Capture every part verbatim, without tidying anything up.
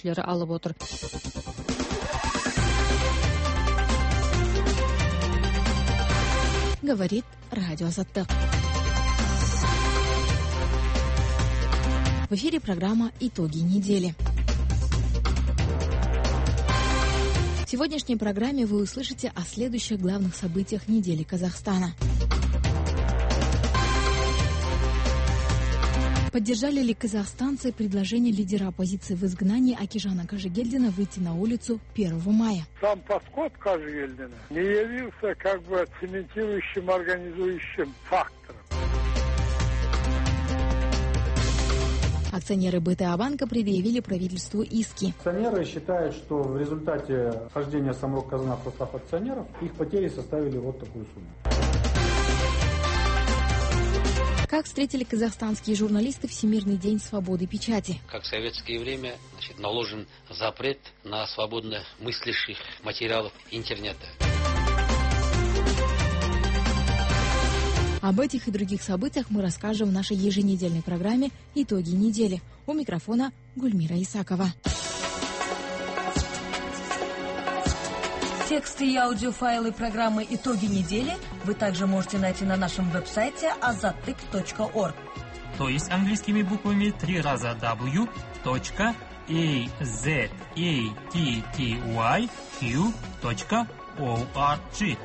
көргүчүлөрү алып отур. Говорит Радио Азаттык. В эфире программа «Итоги недели». В сегодняшней программе вы услышите о следующих главных событиях недели Казахстана. Поддержали ли казахстанцы предложение лидера оппозиции в изгнании Акижана Кожегельдина выйти на улицу первого мая? Сам подход Кожегельдина не явился как бы цементирующим, организующим фактором. Акционеры БТА-банка предъявили правительству иски. Акционеры считают, что в результате вхождения Самрок-Казана в состав акционеров их потери составили вот такую сумму. Как встретили казахстанские журналисты Всемирный день свободы печати? Как в советское время, значит, наложен запрет на свободно мыслящих материалов интернета. Об этих и других событиях мы расскажем в нашей еженедельной программе «Итоги недели». У микрофона Гульмира Исакова. Тексты и аудиофайлы программы «Итоги недели» вы также можете найти на нашем веб-сайте азаттык точка орг. То есть английскими буквами три раза дабл-ю точка азаттык точка орг.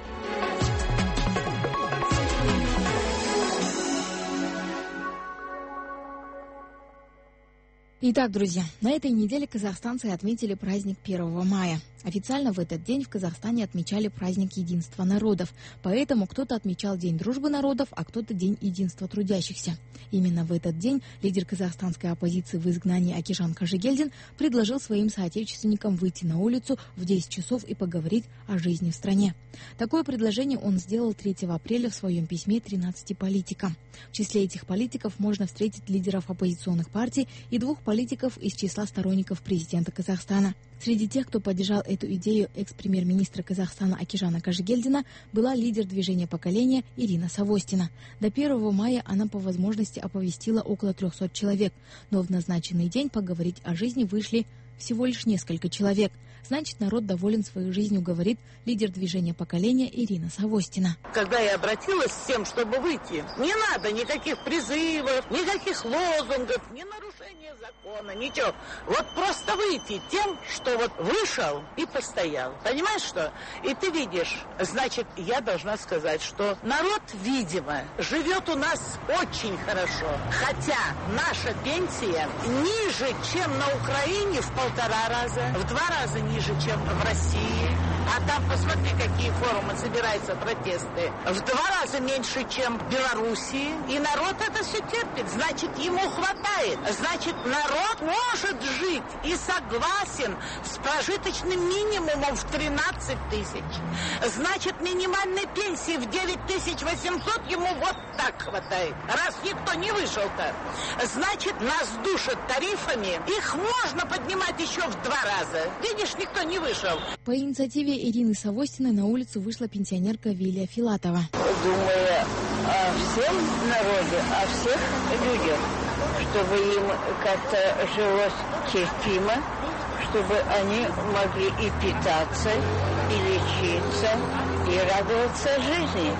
Итак, друзья, на этой неделе казахстанцы отметили праздник первого мая. Официально в этот день в Казахстане отмечали праздник единства народов. Поэтому кто-то отмечал День дружбы народов, а кто-то День единства трудящихся. Именно в этот день лидер казахстанской оппозиции в изгнании Акижан Кожегельдин предложил своим соотечественникам выйти на улицу в десять часов и поговорить о жизни в стране. Такое предложение он сделал третьего апреля в своем письме тринадцати политикам. В числе этих политиков можно встретить лидеров оппозиционных партий и двух политиков из числа сторонников президента Казахстана. Среди тех, кто поддержал эту идею экс-премьер-министра Казахстана Акижана Кожегельдина, была лидер движения поколения Ирина Савостина. До первого мая она по возможности оповестила около трехсот человек, но в назначенный день поговорить о жизни вышли всего лишь несколько человек. Значит, народ доволен своей жизнью, говорит лидер движения поколения Ирина Савостина. Когда я обратилась с тем, чтобы выйти, не надо никаких призывов, никаких лозунгов, ни нарушения закона, ничего. Вот просто выйти тем, что вот вышел и постоял. Понимаешь что? И ты видишь, значит, я должна сказать, что народ, видимо, живет у нас очень хорошо. Хотя наша пенсия ниже, чем на Украине в полтора раза, в два раза ниже, чем в России. А там, посмотри, какие форумы собираются, протесты. В два раза меньше, чем в Белоруссии. И народ это все терпит. Значит, ему хватает. Значит, народ может жить и согласен с прожиточным минимумом в тринадцать тысяч. Значит, минимальной пенсии в девять тысяч восемьсот ему вот так хватает. Раз никто не вышел-то. Значит, нас душат тарифами. Их можно поднимать еще в два раза. Видишь, никто не вышел. По инициативе Ирины Савостиной на улицу вышла пенсионерка Вилия Филатова. Думая о всем народе, о всех людях, чтобы им как-то жилось терпимо, чтобы они могли и питаться, и лечиться, и радоваться жизни.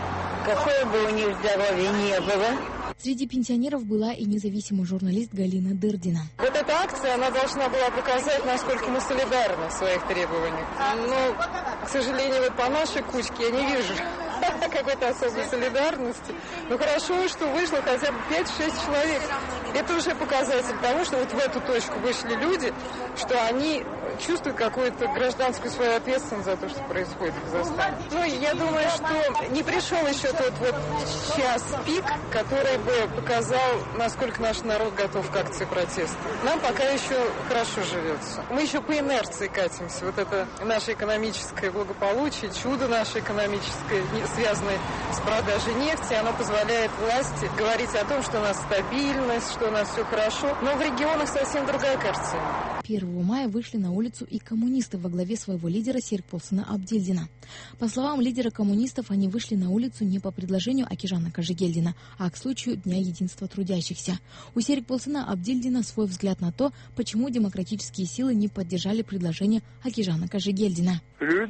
Какое бы у них здоровье не было. Среди пенсионеров была и независимый журналист Галина Дырдина. Вот эта акция, она должна была показать, насколько мы солидарны в своих требованиях. Но, к сожалению, вот по нашей кучке я не вижу какой-то особой солидарности. Но хорошо, что вышло хотя бы пять-шесть человек. Это уже показатель того, что вот в эту точку вышли люди, что они чувствуют какую-то гражданскую свою ответственность за то, что происходит в Казахстане. Ну, я думаю, что не пришел еще тот вот час пик, который бы показал, насколько наш народ готов к акции протеста. Нам пока еще хорошо живется. Мы еще по инерции катимся. Вот это наше экономическое благополучие, чудо наше экономическое, связанное с продажей нефти, оно позволяет власти говорить о том, что у нас стабильность, что у нас все хорошо. Но в регионах совсем другая картина. первого мая вышли на улицу и коммунисты во главе своего лидера Серикболсуна Абдильдина. По словам лидера коммунистов, они вышли на улицу не по предложению Акижана Кажигельдина, а к случаю Дня единства трудящихся. У Серикболсуна Абдильдина свой взгляд на то, почему демократические силы не поддержали предложение Акижана Кажигельдина.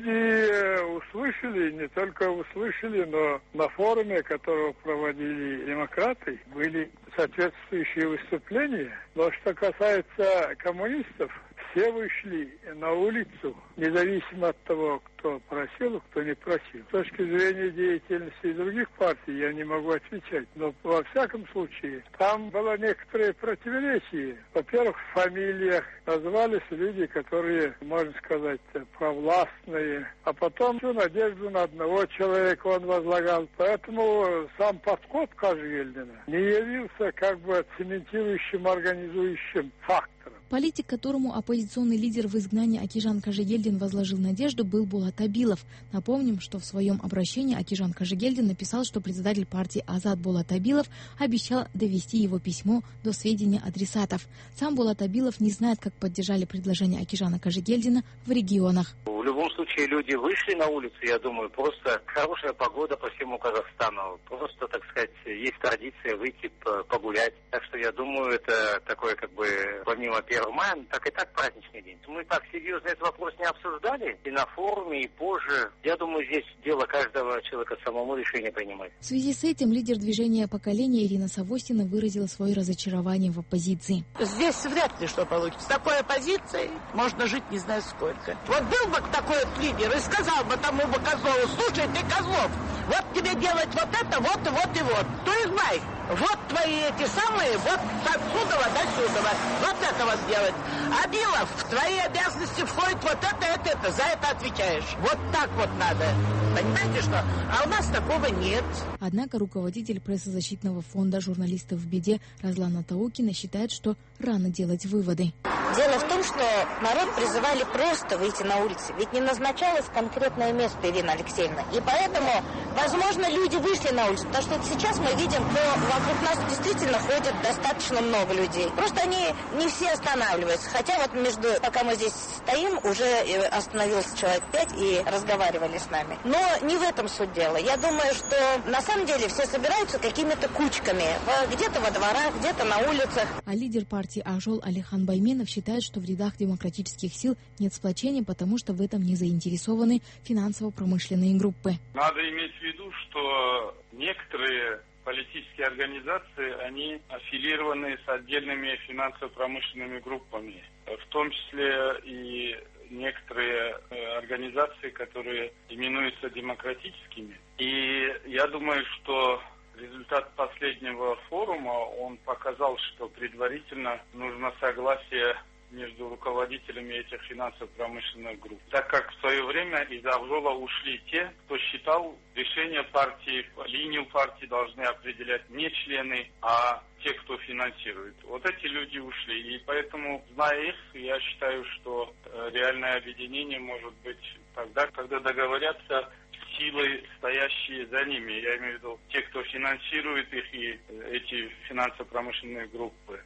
Люди услышали, не только услышали, но на форуме, которого проводили демократы, были соответствующие выступления. Но что касается коммунистов, все вышли на улицу, независимо от того, кто просил, кто не просил. С точки зрения деятельности других партий я не могу отвечать. Но во всяком случае, там было некоторое противоречие. Во-первых, в фамилиях назвались люди, которые, можно сказать, провластные. А потом всю надежду на одного человека он возлагал. Поэтому сам подход Кажигельдина не явился как бы цементирующим, организующим фактором. Политик, которому оппозиционный лидер в изгнании Акижан Кажигельдин возложил надежду, был Булат Абилов. Напомним, что в своем обращении Акижан Кажигельдин написал, что председатель партии Азат Булат Абилов обещал довести его письмо до сведения адресатов. Сам Булат Абилов не знает, как поддержали предложение Акижана Кажигельдина в регионах. В любом случае люди вышли на улицу, я думаю, просто хорошая погода по всему Казахстану. Просто, так сказать, есть традиция выйти погулять. Так что я думаю, это такое как бы помимо первого мая, так и так праздничный день. Мы так серьезно этот вопрос не обсуждали и на форуме, и позже. Я думаю, здесь дело каждого человека самому решение принимать. В связи с этим лидер движения поколения Ирина Савостина выразила свое разочарование в оппозиции. Здесь вряд ли что получится. С такой оппозицией можно жить не знаю сколько. Вот был бы такой вот лидер и сказал бы тому бы Козлову: слушай, ты, Козлов, вот тебе делать вот это, вот и вот и вот. То и знай, вот твои эти самые, вот отсюда до сюда, вот это вот сделать. Абилов, в твои обязанности входит вот это, это, это, за это отвечаешь. Вот так вот надо. Понимаете что? А у нас такого нет. Однако руководитель прессозащитного фонда «Журналистов в беде» Разлана Таукина считает, что рано делать выводы. Дело в том, что народ призывали просто выйти на улицы. Ведь не назначалось конкретное место, Ирина Алексеевна. И поэтому, возможно, люди вышли на улицу. Потому что сейчас мы видим, что вокруг нас действительно ходит достаточно много людей. Просто они не все останавливаются. Хотя вот между, пока мы здесь стоим, уже остановилось человек пять и разговаривали с нами. Но не в этом суть дела. Я думаю, что на самом деле все собираются какими-то кучками. Где-то во дворах, где-то на улицах. А лидер партии Ажол Алихан Байменов считает, что в рядах демократических сил нет сплочения, потому что в этом не заинтересованы финансово-промышленные группы. Надо иметь в виду, что некоторые политические организации, они аффилированы с отдельными финансово-промышленными группами, в том числе и некоторые организации, которые именуются демократическими. И я думаю, что результат последнего форума, он показал, что предварительно нужно согласие между руководителями этих финансово-промышленных групп. Так как в свое время из Авжола ушли те, кто считал, решение партии, линию партии должны определять не члены, а те, кто финансирует. Вот эти люди ушли. И поэтому, зная их, я считаю, что реальное объединение может быть тогда, когда договорятся силы, стоящие за ними. Я имею в виду те, кто финансирует их, и эти финансово-промышленные группы.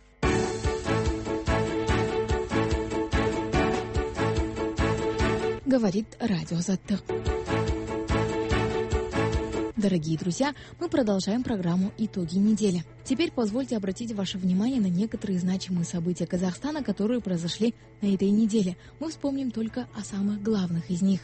Говорит Радио Заттых. Дорогие друзья, мы продолжаем программу «Итоги недели». Теперь позвольте обратить ваше внимание на некоторые значимые события Казахстана, которые произошли на этой неделе. Мы вспомним только о самых главных из них.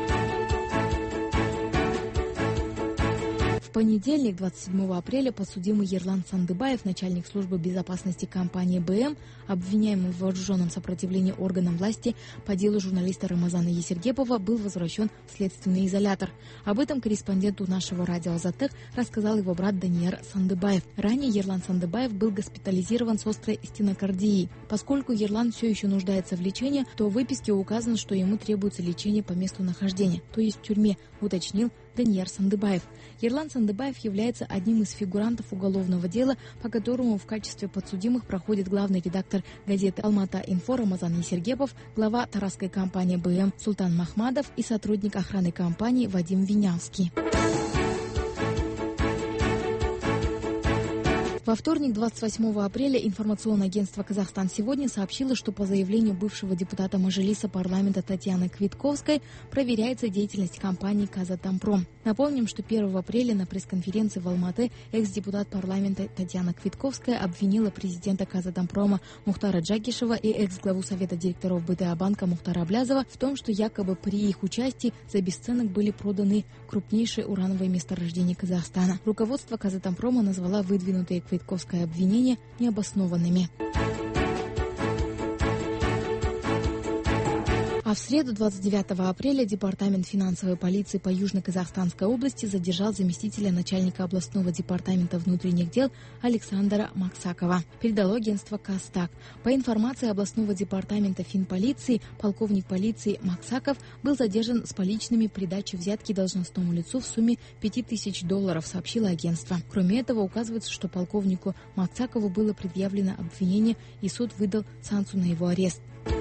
В понедельник, двадцать седьмого апреля, подсудимый Ерлан Сандыбаев, начальник службы безопасности компании БМ, обвиняемый в вооруженном сопротивлении органам власти по делу журналиста Рамазана Есергепова, был возвращен в следственный изолятор. Об этом корреспонденту нашего радио Азаттых рассказал его брат Данияр Сандыбаев. Ранее Ерлан Сандыбаев был госпитализирован с острой стенокардией. Поскольку Ерлан все еще нуждается в лечении, то в выписке указано, что ему требуется лечение по месту нахождения, то есть в тюрьме, уточнил Данияр Сандыбаев. Ерлан Сандыбаев является одним из фигурантов уголовного дела, по которому в качестве подсудимых проходит главный редактор газеты «Алмата-Инфо» Рамазан Есергепов, глава тарасской компании БМ Султан Махмадов и сотрудник охраны компании Вадим Винявский. Во вторник, двадцать восьмого апреля, информационное агентство «Казахстан сегодня» сообщило, что по заявлению бывшего депутата Мажилиса парламента Татьяны Квитковской проверяется деятельность компании «Казатомпром». Напомним, что первого апреля на пресс-конференции в Алматы экс-депутат парламента Татьяна Квитковская обвинила президента «Казатомпрома» Мухтара Джакишева и экс-главу Совета директоров БТА банка Мухтара Аблязова в том, что якобы при их участии за бесценок были проданы крупнейшие урановые месторождения Казахстана. Руководство «Казатомпрома» назвало выдвинутые Квитковское обвинения необоснованными. А в среду, двадцать девятого апреля, Департамент финансовой полиции по Южно-Казахстанской области задержал заместителя начальника областного департамента внутренних дел Александра Максакова. Передало агентство «Кастак». По информации областного департамента финполиции, полковник полиции Максаков был задержан с поличными при даче взятки должностному лицу в сумме пяти тысяч долларов, сообщило агентство. Кроме этого, указывается, что полковнику Максакову было предъявлено обвинение, и суд выдал санкцию на его арест.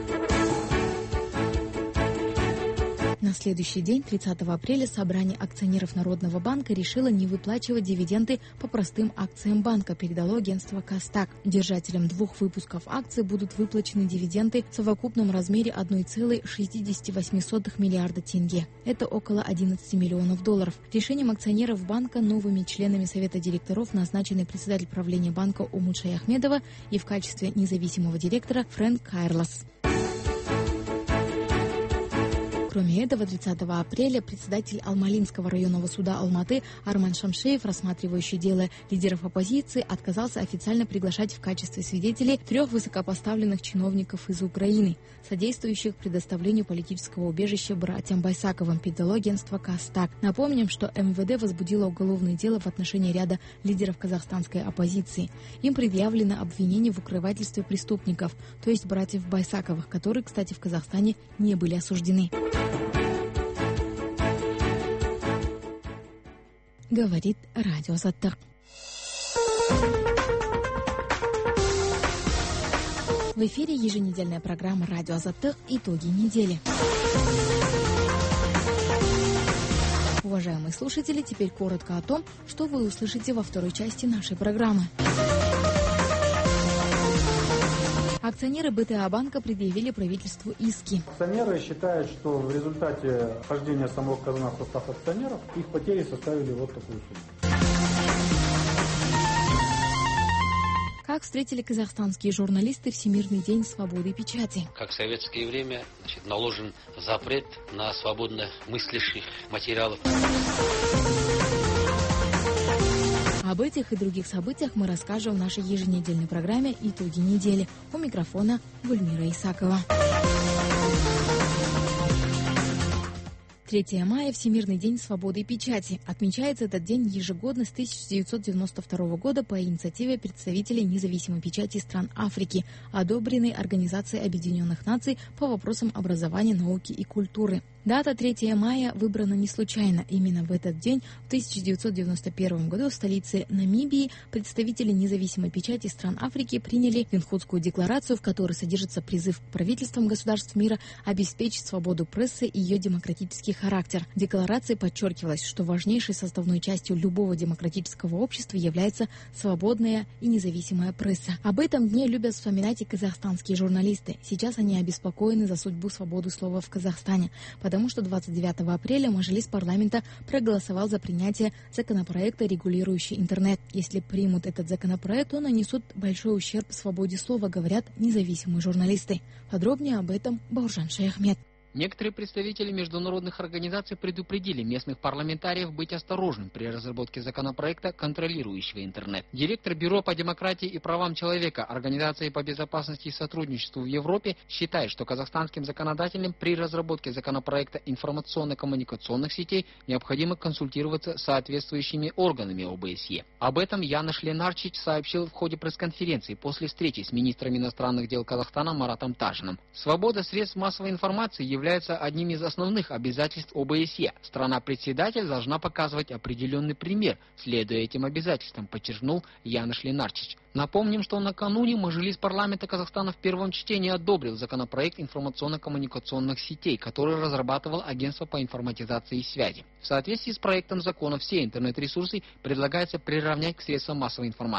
На следующий день, тридцатого апреля, собрание акционеров Народного банка решило не выплачивать дивиденды по простым акциям банка, передало агентство «Кастак». Держателям двух выпусков акций будут выплачены дивиденды в совокупном размере одна целая шестьдесят восемь сотых миллиарда тенге. Это около одиннадцати миллионов долларов. Решением акционеров банка новыми членами Совета директоров назначены председатель правления банка Умут Шаяхмедова и в качестве независимого директора Фрэнк Кайрлас. Кроме этого, тридцатого апреля председатель Алмалинского районного суда Алматы Арман Шамшеев, рассматривающий дело лидеров оппозиции, отказался официально приглашать в качестве свидетелей трех высокопоставленных чиновников из Украины, содействующих предоставлению политического убежища братьям Байсаковым, передало агентство «Кастак». Напомним, что эм вэ дэ возбудило уголовное дело в отношении ряда лидеров казахстанской оппозиции. Им предъявлено обвинение в укрывательстве преступников, то есть братьев Байсаковых, которые, кстати, в Казахстане не были осуждены. Говорит радио Азаттык. В эфире еженедельная программа «Радио Азаттык. Итоги недели». Уважаемые слушатели, теперь коротко о том, что вы услышите во второй части нашей программы. Акционеры БТА банка предъявили правительству иски. Акционеры считают, что в результате вхождения самого казна в состав акционеров их потери составили вот такую сумму. Как встретили казахстанские журналисты Всемирный день свободы печати? Как в советское время, значит, наложен запрет на свободно мыслящих материалов. Об этих и других событиях мы расскажем в нашей еженедельной программе «Итоги недели». У микрофона Гульмира Исакова. третьего мая – Всемирный день свободы печати. Отмечается этот день ежегодно с тысяча девятьсот девяносто второго года по инициативе представителей независимой печати стран Африки, одобренной Организацией Объединенных Наций по вопросам образования, науки и культуры. Дата третьего мая выбрана не случайно. Именно в этот день, в тысяча девятьсот девяносто первом году, в столице Намибии представители независимой печати стран Африки приняли Виндхутскую декларацию, в которой содержится призыв к правительствам государств мира обеспечить свободу прессы и ее демократический характер. В декларации подчеркивалось, что важнейшей составной частью любого демократического общества является свободная и независимая пресса. Об этом дне любят вспоминать и казахстанские журналисты. Сейчас они обеспокоены за судьбу свободы слова в Казахстане, потому что двадцать девятого апреля Мажилис парламента проголосовал за принятие законопроекта, регулирующий интернет. Если примут этот законопроект, то нанесут большой ущерб свободе слова, говорят независимые журналисты. Подробнее об этом Бауржан Шаяхмед. Некоторые представители международных организаций предупредили местных парламентариев быть осторожным при разработке законопроекта, контролирующего интернет. Директор Бюро по демократии и правам человека Организации по безопасности и сотрудничеству в Европе считает, что казахстанским законодателям при разработке законопроекта информационно-коммуникационных сетей необходимо консультироваться с соответствующими органами о бэ эс е. Об этом Янош Ленарчич сообщил в ходе пресс-конференции после встречи с министром иностранных дел Казахстана Маратом Тажиным. Свобода средств массовой информации является является одним из основных обязательств о бэ эс е. Страна-председатель должна показывать определенный пример, следуя этим обязательствам, подчеркнул Янош Ленарчич. Напомним, что накануне Мажилис парламента Казахстана в первом чтении одобрил законопроект информационно-коммуникационных сетей, который разрабатывал Агентство по информатизации и связи. В соответствии с проектом закона все интернет-ресурсы предлагается приравнять к средствам массовой информации.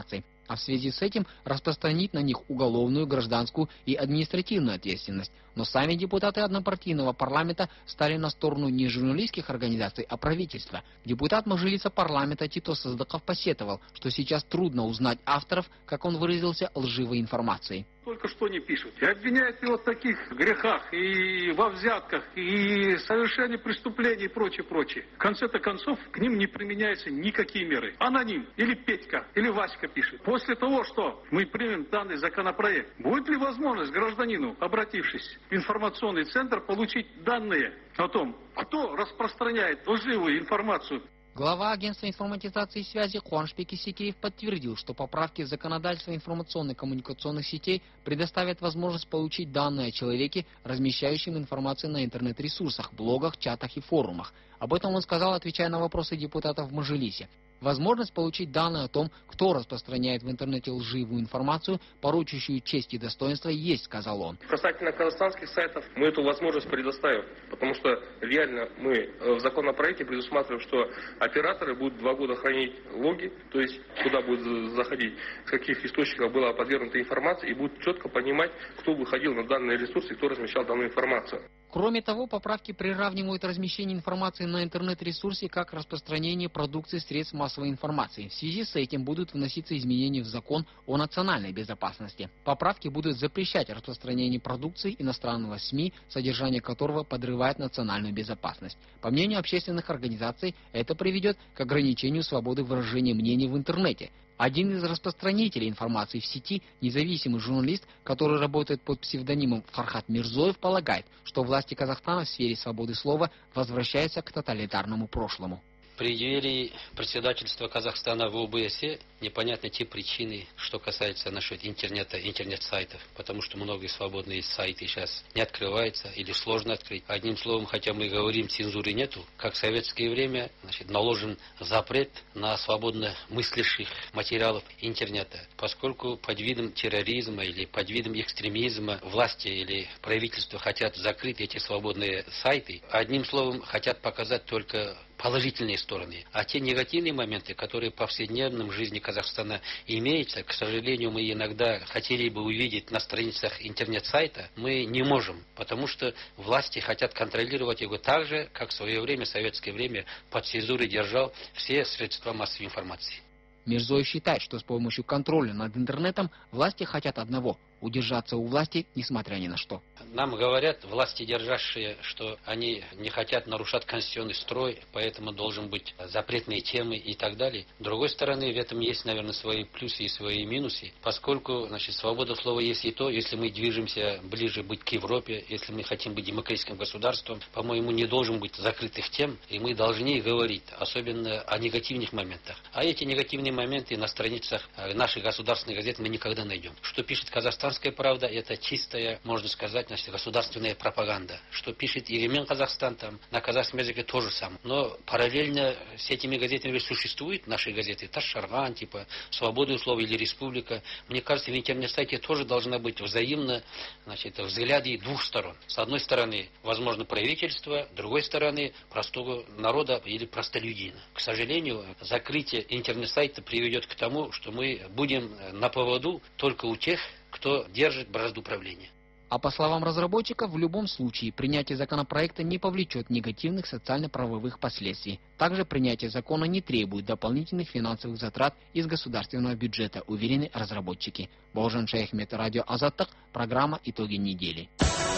а в связи с этим распространить на них уголовную, гражданскую и административную ответственность. Но сами депутаты однопартийного парламента стали на сторону не журналистских организаций, а правительства. Депутат Мажилиса парламента Тито Сыздыков посетовал, что сейчас трудно узнать авторов, как он выразился, лживой информации. Только что не пишут. И обвиняют его в таких грехах, и во взятках, и совершении преступлений и прочее, прочее. В конце-то концов, к ним не применяются никакие меры. Аноним, или Петька, или Васька пишет. После того, что мы примем данный законопроект, будет ли возможность гражданину, обратившись в информационный центр, получить данные о том, кто распространяет лживую информацию? Глава агентства информатизации и связи Куаншбек Исекеев подтвердил, что поправки в законодательство информационно-коммуникационных сетей предоставят возможность получить данные о человеке, размещающем информацию на интернет-ресурсах, блогах, чатах и форумах. Об этом он сказал, отвечая на вопросы депутатов в Мажилисе. Возможность получить данные о том, кто распространяет в интернете лживую информацию, порочащую честь и достоинство, есть, сказал он. Касательно казахстанских сайтов, мы эту возможность предоставим, потому что реально мы в законопроекте предусматриваем, что операторы будут два года хранить логи, то есть куда будет заходить, с каких источников была подвергнута информация, и будут четко понимать, кто выходил на данные ресурсы и кто размещал данную информацию. Кроме того, поправки приравнивают размещение информации на интернет-ресурсе как распространение продукции средств массовой информации. В связи с этим будут вноситься изменения в закон о национальной безопасности. Поправки будут запрещать распространение продукции иностранного СМИ, содержание которого подрывает национальную безопасность. По мнению общественных организаций, это приведет к ограничению свободы выражения мнений в интернете. Один из распространителей информации в сети, независимый журналист, который работает под псевдонимом Фархат Мирзоев, полагает, что власти Казахстана в сфере свободы слова возвращаются к тоталитарному прошлому. В преддверии председательства Казахстана в О Б С Е непонятны те причины, что касается насчет интернета, интернет-сайтов, потому что многие свободные сайты сейчас не открываются или сложно открыть. Одним словом, хотя мы говорим, цензуры нету, как в советское время, значит, наложен запрет на свободно мыслящих материалов интернета, поскольку под видом терроризма или под видом экстремизма власти или правительство хотят закрыть эти свободные сайты. Одним словом, хотят показать только положительные стороны. А те негативные моменты, которые в повседневном жизни Казахстана имеются, к сожалению, мы иногда хотели бы увидеть на страницах интернет-сайта, мы не можем, потому что власти хотят контролировать его так же, как в свое время, в советское время, под цензурой держал все средства массовой информации. Мирзоев считает, что с помощью контроля над интернетом власти хотят одного – удержаться у власти, несмотря ни на что. Нам говорят, власти держащие, что они не хотят нарушать конституционный строй, поэтому должен быть запретные темы и так далее. С другой стороны, в этом есть, наверное, свои плюсы и свои минусы, поскольку, значит, свобода слова есть и то, если мы движемся ближе быть к Европе, если мы хотим быть демократическим государством, по-моему, не должен быть закрытых тем, и мы должны говорить, особенно о негативных моментах. А эти негативные моменты на страницах наших государственных газет мы никогда найдем. Что пишет Казахстанская правда, это чистая, можно сказать, значит, государственная пропаганда. Что пишет Егемен Казахстан, там на казахском языке то же самое. Но параллельно с этими газетами существуют наши газеты, Таш-Шарган, типа Свобода слова или Республика. Мне кажется, в интернет-сайте тоже должна быть взаимно, значит, взгляды двух сторон. С одной стороны, возможно, правительство, с другой стороны, простого народа или простолюдина. К сожалению, закрытие интернет-сайта приведет к тому, что мы будем на поводу только у тех, кто держит бразду правления. А по словам разработчиков, в любом случае принятие законопроекта не повлечет негативных социально-правовых последствий. Также принятие закона не требует дополнительных финансовых затрат из государственного бюджета, уверены разработчики. Бауыржан Шаяхмет, радио Азаттык, программа «Итоги недели».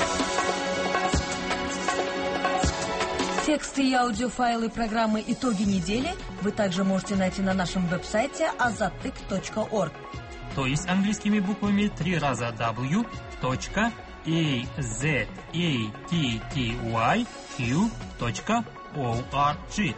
Тексты и аудиофайлы программы «Итоги недели» вы также можете найти на нашем веб-сайте азаттык точка орг. То есть английскими буквами три раза w точка a z a t t y q точка org.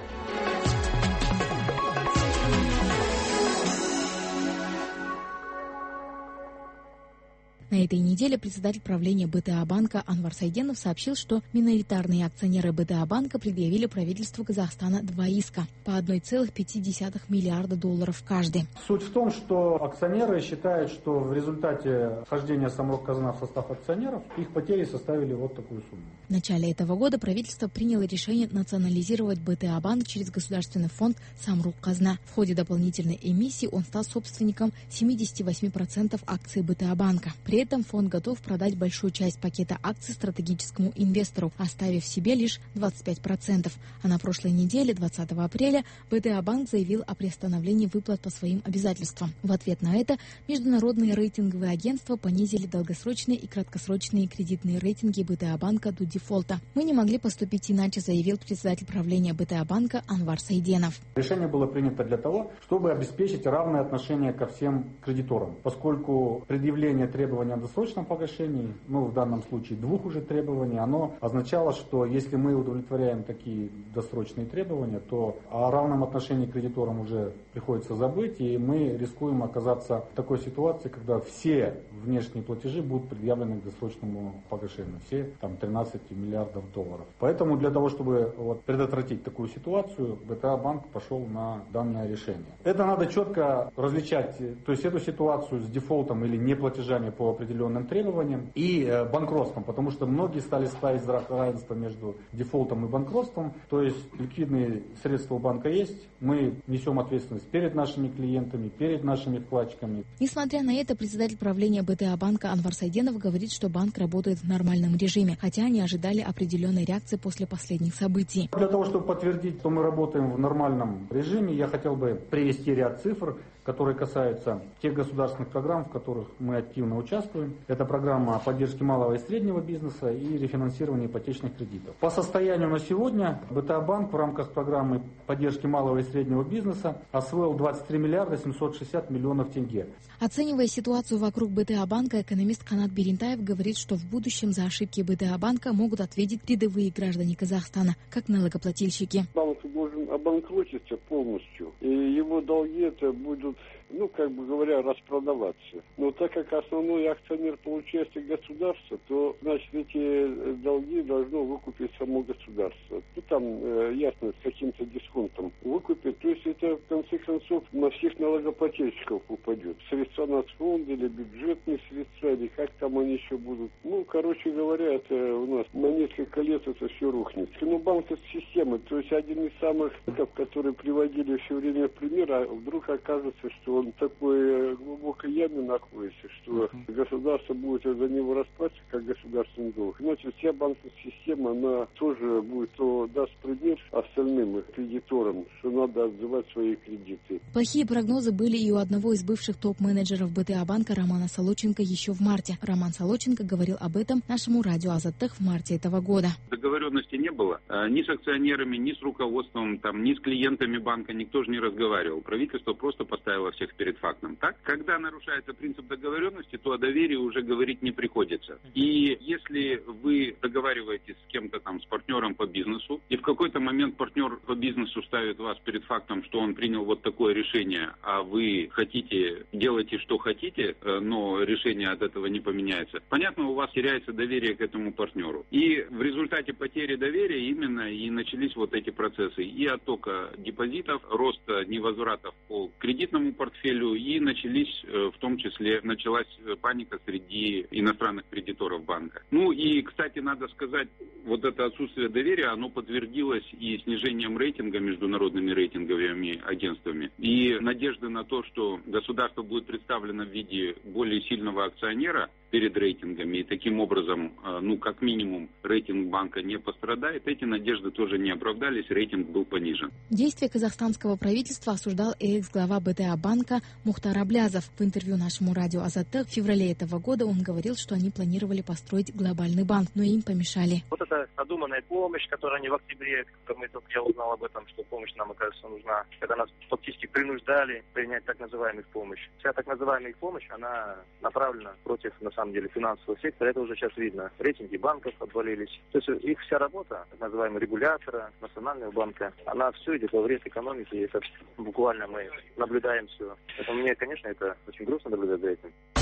На этой неделе председатель правления БТА банка Анвар Сайденов сообщил, что миноритарные акционеры БТА банка предъявили правительству Казахстана два иска по одна целая пять десятых миллиарда долларов каждый. Суть в том, что акционеры считают, что в результате вхождения Самрок-Казна в состав акционеров их потери составили вот такую сумму. В начале этого года правительство приняло решение национализировать БТА банк через государственный фонд Самрук-Казна. В ходе дополнительной эмиссии он стал собственником семьдесят восемь процентов акций БТА банка. При этом фонд готов продать большую часть пакета акций стратегическому инвестору, оставив себе лишь двадцать пять процентов. А на прошлой неделе, двадцатого апреля, БТА банк заявил о приостановлении выплат по своим обязательствам. В ответ на это международные рейтинговые агентства понизили долгосрочные и краткосрочные кредитные рейтинги БТА банка до дефолта. Мы не могли поступить иначе, заявил председатель правления БТА банка Анвар Сайденов. Решение было принято для того, чтобы обеспечить равное отношение ко всем кредиторам, поскольку предъявление требования о досрочном погашении, ну в данном случае двух уже требований, оно означало, что если мы удовлетворяем такие досрочные требования, то о равном отношении к кредиторам уже приходится забыть, и мы рискуем оказаться в такой ситуации, когда все внешние платежи будут предъявлены к досрочному погашению, все там тринадцать миллиардов долларов. Поэтому для того, чтобы вот, предотвратить такую ситуацию, БТА банк пошел на данное решение. Это надо четко различать, то есть эту ситуацию с дефолтом или неплатежами по определенным требованиям и э, банкротством, потому что многие стали ставить знак равенства между дефолтом и банкротством, то есть ликвидные средства у банка есть, мы несем ответственность перед нашими клиентами, перед нашими вкладчиками. Несмотря на это, председатель правления БТА банка Анвар Сайденов говорит, что банк работает в нормальном режиме, хотя они ожидали определенной реакции после последних событий. Для того, чтобы подтвердить, что мы работаем в нормальном режиме, я хотел бы привести ряд цифр, которые касаются тех государственных программ, в которых мы активно участвуем. Это программа поддержки малого и среднего бизнеса и рефинансирования ипотечных кредитов. По состоянию на сегодня БТА банк в рамках программы поддержки малого и среднего бизнеса освоил двадцать три миллиарда семьсот шестьдесят миллионов тенге. Оценивая ситуацию вокруг БТА банка, экономист Канат Берентаев говорит, что в будущем за ошибки БТА банка могут ответить рядовые граждане Казахстана, как налогоплательщики. Банк должен обанкротиться полностью, и его долги это будут, ну, как бы говоря, распродаваться. Но так как основной акционер получается государство, то, значит, эти долги должно выкупить само государство. Ну, там, э, ясно, с каким-то дисконтом выкупит. То есть это, в конце концов, на всех налогоплательщиков упадет. Средства нацфонда или бюджетные средства, или как там они еще будут. Ну, короче говоря, это у нас на несколько лет это все рухнет. Но банк — это система, то есть один из самых, которые приводили все время в пример, а вдруг окажется, что он в такой глубокой яме находится, что государство будет за него расплачиваться как государственный долг. Значит, вся банковская система, она тоже будет, то даст пример остальным кредиторам, что надо отзывать свои кредиты. Плохие прогнозы были и у одного из бывших топ-менеджеров БТА банка Романа Солоченко еще в марте. Роман Солоченко говорил об этом нашему радио Азаттых в марте этого года. Договоренности не было ни с акционерами, ни с руководством, там, ни с клиентами банка, никто же не разговаривал. Правительство просто поставило всех перед фактом. Так, когда нарушается принцип договоренности, то о доверии уже говорить не приходится. И если вы договариваетесь с кем-то там, с партнером по бизнесу, и в какой-то момент партнер по бизнесу ставит вас перед фактом, что он принял вот такое решение, а вы хотите, делайте что хотите, но решение от этого не поменяется, понятно, у вас теряется доверие к этому партнеру. И в результате потери доверия именно и начались вот эти процессы и оттока депозитов, роста невозвратов по кредитному портфелю, и начались, в том числе, началась паника среди иностранных кредиторов банка. Ну и, кстати, надо сказать, вот это отсутствие доверия, оно подтвердилось и снижением рейтинга международными рейтинговыми агентствами. И надежды на то, что государство будет представлено в виде более сильного акционера перед рейтингами, и таким образом, ну, как минимум, рейтинг банка не пострадает, эти надежды тоже не оправдались, рейтинг был понижен. Действия казахстанского правительства осуждал и экс-глава БТА банка Мухтар Аблязов. В интервью нашему радио Азаттых в феврале этого года он говорил, что они планировали построить глобальный банк, но им помешали. Вот эта надуманная помощь, которую они в октябре, когда мы только я узнал об этом, что помощь нам, оказывается, нужна, когда нас фактически принуждали принять так называемую помощь. Вся так называемая помощь, она направлена против, на самом деле, финансового сектора. Это уже сейчас видно. Рейтинги банков обвалились. То есть их вся работа, так называемого регулятора, Национального банка, она все идет во вред экономики. И это буквально мы наблюдаем все. Поэтому мне, конечно, это очень грустно наблюдать за этим.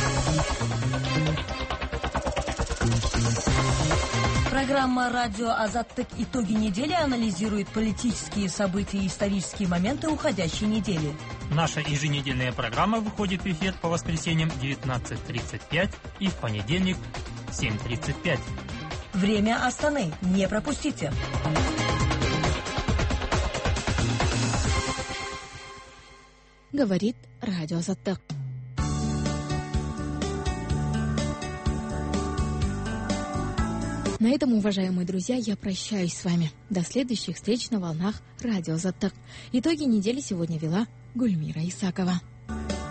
Программа «Радио Азаттык. Итоги недели» анализирует политические события и исторические моменты уходящей недели. Наша еженедельная программа выходит в эфир по воскресеньям девятнадцать тридцать пять и в понедельник семь тридцать пять. Время Астаны. Не пропустите. Говорит радио Азаттык. На этом, уважаемые друзья, я прощаюсь с вами. До следующих встреч на волнах радио Азаттык. Итоги недели сегодня вела Гульмира Исакова.